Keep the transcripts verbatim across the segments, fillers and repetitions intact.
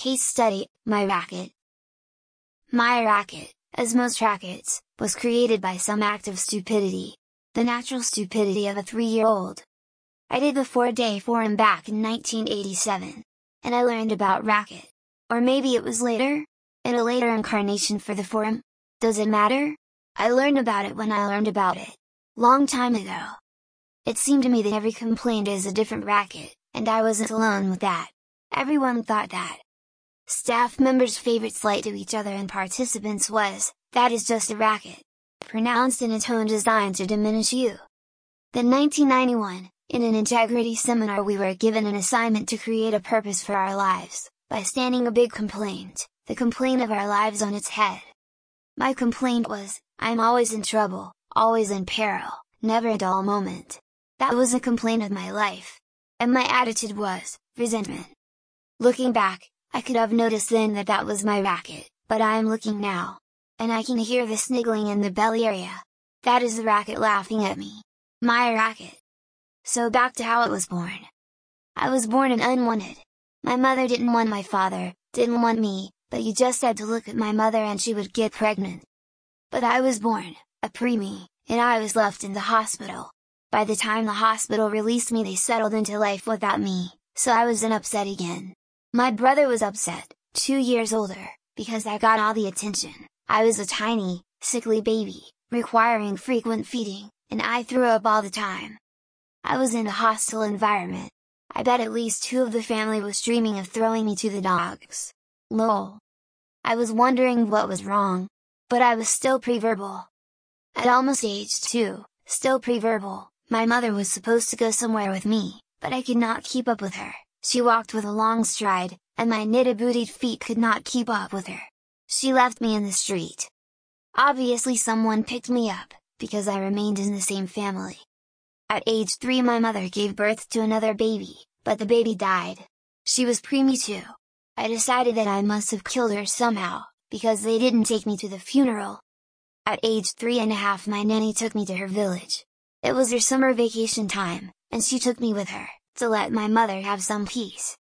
Case study, My Racket. My Racket, as most rackets, was created by some act of stupidity. The natural stupidity of a three-year-old. I did the four-day forum back in nineteen eighty-seven. And I learned about Racket. Or maybe it was later? In a later incarnation for the forum? Does it matter? I learned about it when I learned about it. Long time ago. It seemed to me that every complaint is a different racket, and I wasn't alone with that. Everyone thought that. Staff members' favorite slight to each other and participants was, "That is just a racket," pronounced in a tone designed to diminish you. Then nineteen ninety-one, in an integrity seminar we were given an assignment to create a purpose for our lives, by standing a big complaint, the complaint of our lives on its head. My complaint was, "I'm always in trouble, always in peril, never a dull moment." That was a complaint of my life. And my attitude was, resentment. Looking back, I could have noticed then that that was my racket, but I am looking now. And I can hear the sniggling in the belly area. That is the racket laughing at me. My racket. So back to how it was born. I was born an unwanted. My mother didn't want my father, didn't want me, but you just had to look at my mother and she would get pregnant. But I was born, a preemie, and I was left in the hospital. By the time the hospital released me they settled into life without me, so I wasn't upset again. My brother was upset, two years older, because I got all the attention. I was a tiny, sickly baby, requiring frequent feeding, and I threw up all the time. I was in a hostile environment. I bet at least two of the family was dreaming of throwing me to the dogs. Lol. I was wondering what was wrong. But I was still pre-verbal. At almost age two, still pre-verbal, my mother was supposed to go somewhere with me, but I could not keep up with her. She walked with a long stride, and my knitted-booted feet could not keep up with her. She left me in the street. Obviously someone picked me up, because I remained in the same family. At age three my mother gave birth to another baby, but the baby died. She was preemie too. I decided that I must have killed her somehow, because they didn't take me to the funeral. At age three and a half my nanny took me to her village. It was her summer vacation time, and she took me with her, to let my mother have some peace.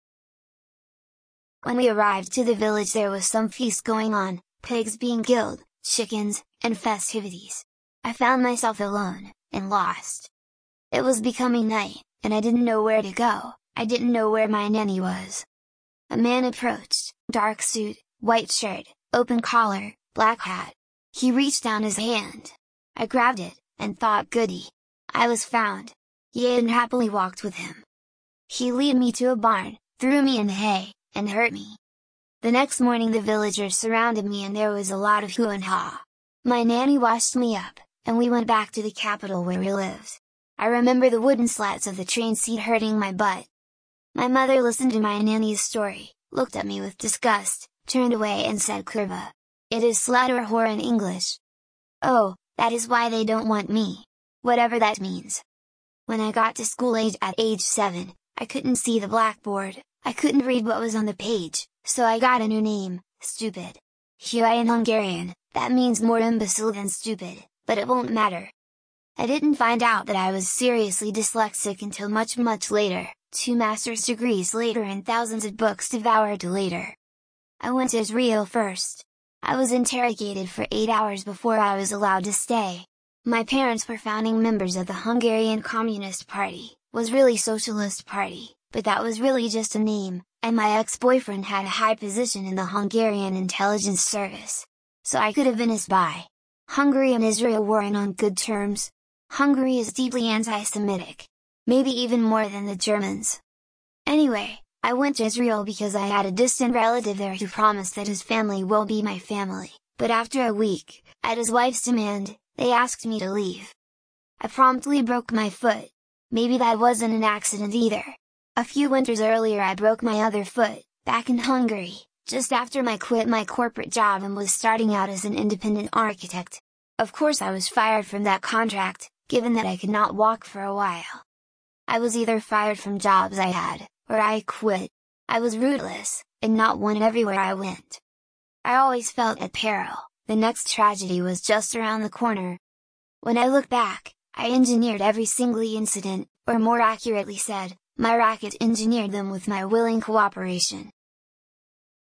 When we arrived to the village there was some feast going on, pigs being killed, chickens, and festivities. I found myself alone, and lost. It was becoming night, and I didn't know where to go, I didn't know where my nanny was. A man approached, dark suit, white shirt, open collar, black hat. He reached down his hand. I grabbed it, and thought goody. I was found. Yea, and happily walked with him. He led me to a barn, threw me in the hay, and hurt me. The next morning the villagers surrounded me and there was a lot of hoo and ha. My nanny washed me up, and we went back to the capital where we lived. I remember the wooden slats of the train seat hurting my butt. My mother listened to my nanny's story, looked at me with disgust, turned away and said kurva. It is slut or whore in English. Oh, that is why they don't want me. Whatever that means. When I got to school age at age seven, I couldn't see the blackboard, I couldn't read what was on the page, so I got a new name, Stupid. Hua in Hungarian, that means more imbecile than stupid, but it won't matter. I didn't find out that I was seriously dyslexic until much much later, two master's degrees later and thousands of books devoured later. I went to Israel first. I was interrogated for eight hours before I was allowed to stay. My parents were founding members of the Hungarian Communist Party, was really Socialist Party, but that was really just a name, and my ex-boyfriend had a high position in the Hungarian intelligence service. So I could have been a spy. Hungary and Israel weren't on good terms. Hungary is deeply anti-Semitic. Maybe even more than the Germans. Anyway, I went to Israel because I had a distant relative there who promised that his family will be my family, but after a week, at his wife's demand, they asked me to leave. I promptly broke my foot. Maybe that wasn't an accident either. A few winters earlier I broke my other foot, back in Hungary, just after I quit my corporate job and was starting out as an independent architect. Of course I was fired from that contract, given that I could not walk for a while. I was either fired from jobs I had, or I quit. I was rootless, and not wanted everywhere I went. I always felt at peril. The next tragedy was just around the corner. When I look back, I engineered every single incident, or more accurately said, my racket engineered them with my willing cooperation.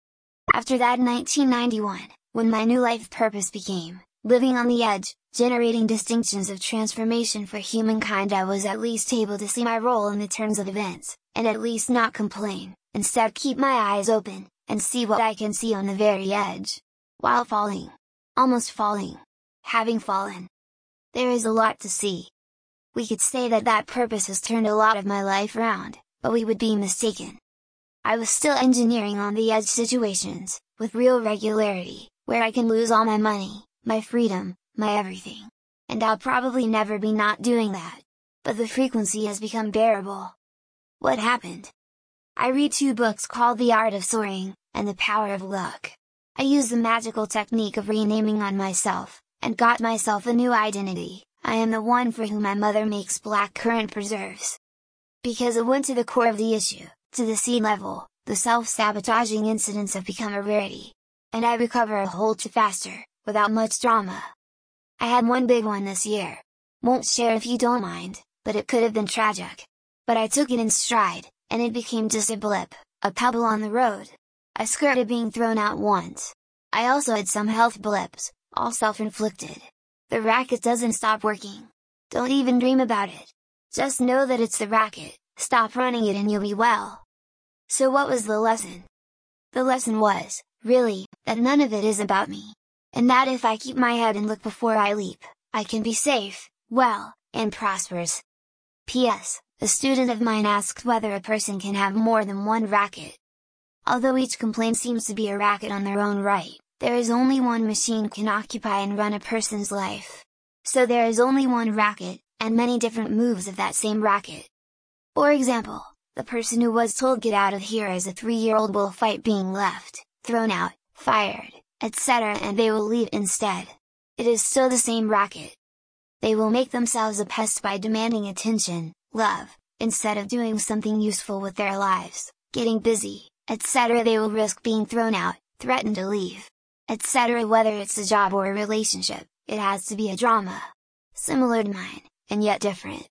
After that in nineteen ninety-one, when my new life purpose became, living on the edge, generating distinctions of transformation for humankind, I was at least able to see my role in the turns of events, and at least not complain, instead keep my eyes open, and see what I can see on the very edge. While falling. Almost falling. Having fallen. There is a lot to see. We could say that that purpose has turned a lot of my life around, but we would be mistaken. I was still engineering on the edge situations, with real regularity, where I can lose all my money, my freedom, my everything. And I'll probably never be not doing that. But the frequency has become bearable. What happened? I read two books called The Art of Soaring, and The Power of Luck. I used the magical technique of renaming on myself, and got myself a new identity. I am the one for whom my mother makes blackcurrant preserves. Because it went to the core of the issue, to the seed level, the self-sabotaging incidents have become a rarity. And I recover a whole lot faster, without much drama. I had one big one this year. Won't share if you don't mind, but it could have been tragic. But I took it in stride, and it became just a blip, a pebble on the road. I skirted being thrown out once. I also had some health blips, all self-inflicted. The racket doesn't stop working. Don't even dream about it. Just know that it's the racket, stop running it and you'll be well. So what was the lesson? The lesson was, really, that none of it is about me. And that if I keep my head and look before I leap, I can be safe, well, and prosperous. P S. A student of mine asked whether a person can have more than one racket. Although each complaint seems to be a racket on their own right, there is only one machine can occupy and run a person's life. So there is only one racket, and many different moves of that same racket. For example, the person who was told get out of here as a three-year-old will fight being left, thrown out, fired, et cetera, and they will leave instead. It is still the same racket. They will make themselves a pest by demanding attention, love, instead of doing something useful with their lives, getting busy, et cetera. They will risk being thrown out, threaten to leave, et cetera. Whether it's a job or a relationship, it has to be a drama. Similar to mine, and yet different.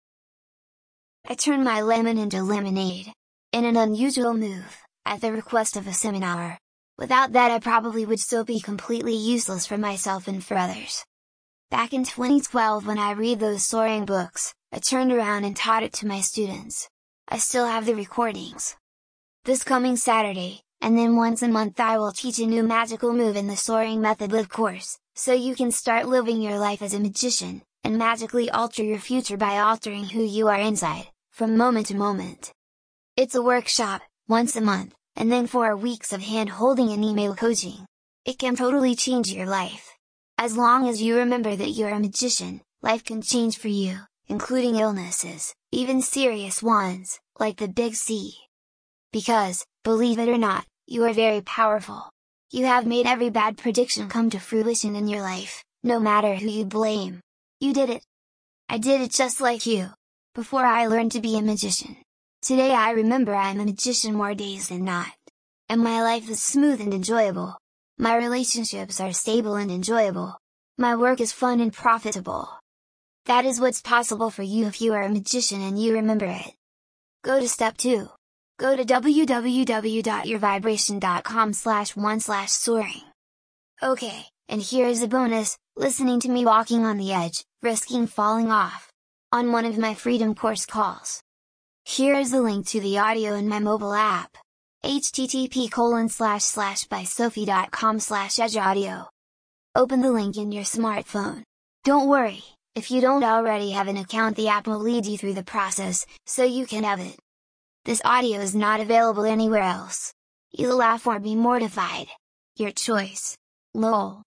I turned my lemon into lemonade. In an unusual move, at the request of a seminar. Without that I probably would still be completely useless for myself and for others. Back in twenty twelve when I read those soaring books, I turned around and taught it to my students. I still have the recordings. This coming Saturday, and then once a month I will teach a new magical move in the Soaring Method Live course, so you can start living your life as a magician, and magically alter your future by altering who you are inside, from moment to moment. It's a workshop, once a month, and then four weeks of hand-holding and email coaching. It can totally change your life. As long as you remember that you're a magician, life can change for you, including illnesses, even serious ones, like the Big C. Because, believe it or not, you are very powerful. You have made every bad prediction come to fruition in your life, no matter who you blame. You did it. I did it just like you. Before I learned to be a magician. Today I remember I'm a magician more days than not. And my life is smooth and enjoyable. My relationships are stable and enjoyable. My work is fun and profitable. That is what's possible for you if you are a magician and you remember it. Go to step two. Go to w w w dot your vibration dot com slash one slash soaring. Okay, and here is a bonus, listening to me walking on the edge, risking falling off. On one of my Freedom Course calls. Here is the link to the audio in my mobile app. http colon slash slash by sophie dot com slash edge audio. Open the link in your smartphone. Don't worry, if you don't already have an account, the app will lead you through the process, so you can have it. This audio is not available anywhere else. You'll laugh or be mortified. Your choice. Lol.